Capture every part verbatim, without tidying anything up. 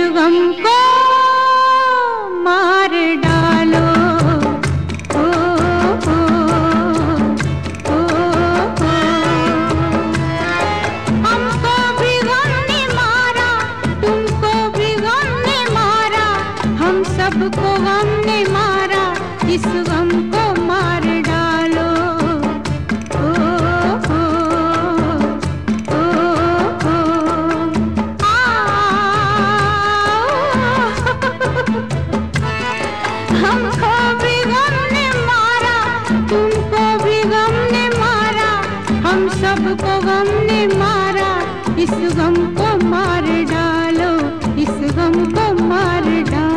गम को मार डालो। ओ, ओ, ओ, ओ, हमको भी गम ने मारा, तुमको भी गम ने मारा, हम सबको गम ने मारा, इस गम को मार डालो। ओ, ओ, ओ, ओ, आ, हमको भी गम ने मारा, तुमको भी गम ने मारा, हम सबको गम ने मारा, इस गम को मार डालो, इस गम को मार डालो।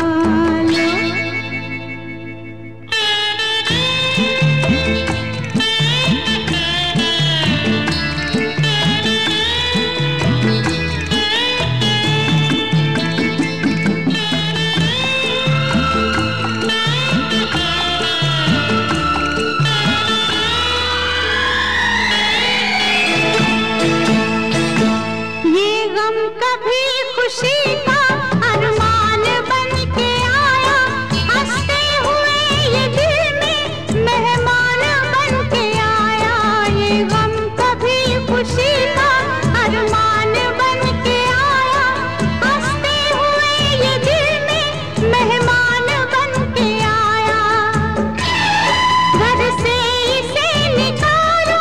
कभी खुशी का अरमान बन के आया, हंसते हुए ये दिल में मेहमान बन के आया। ये गम कभी खुशी का अरमान बन के आया, हंसते हुए ये दिल में मेहमान बन के आया। घर से इसे निकालो,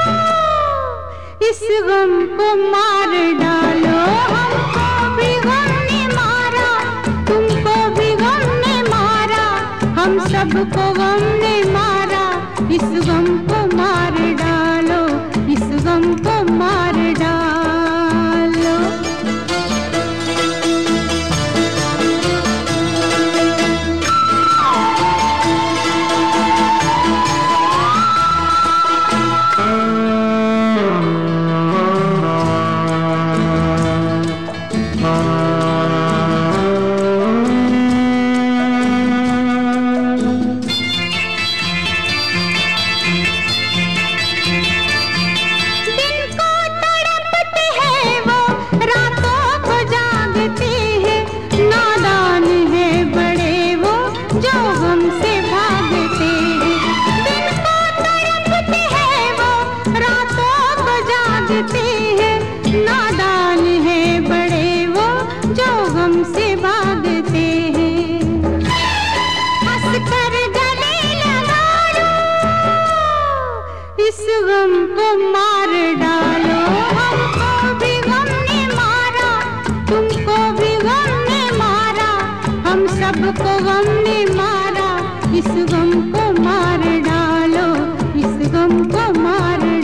इस गम को मार डालो। हमको भी गम ने मारा, तुमको भी गम ने मारा, हम सबको गम ने मारा, इस गम को मार डालो, इस गम को मार डालो। नादान है बड़े वो जो गम से भागते हैं। हंस कर गले लगा लो, इस गम को मार डालो। हमको भी गम ने मारा, तुमको भी गम ने मारा, हम सबको गम ने मारा, इस गम को मार डालो, इस गम को मार डालो।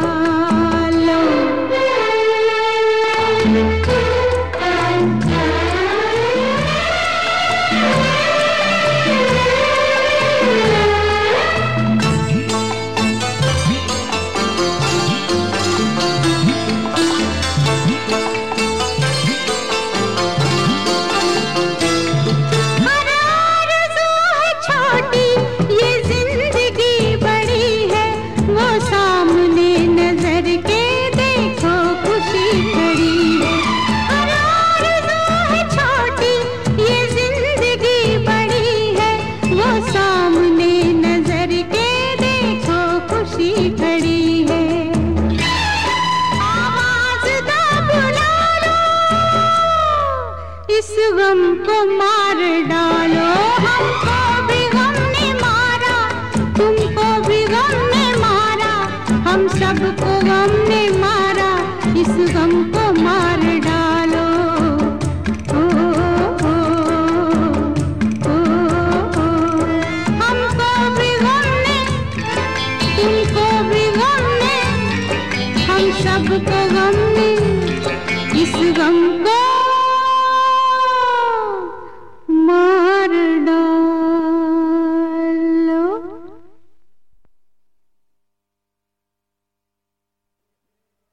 इस गम को मार डालो। हमको भी गम ने मारा, तुमको भी गम ने मारा, हम सबको गम ने मारा, इस गम को मार डालो। ओ, ओ, ओ, ओ, हमको भी गम ने, तुमको भी गम ने, हम सबको गम ने, इस गम को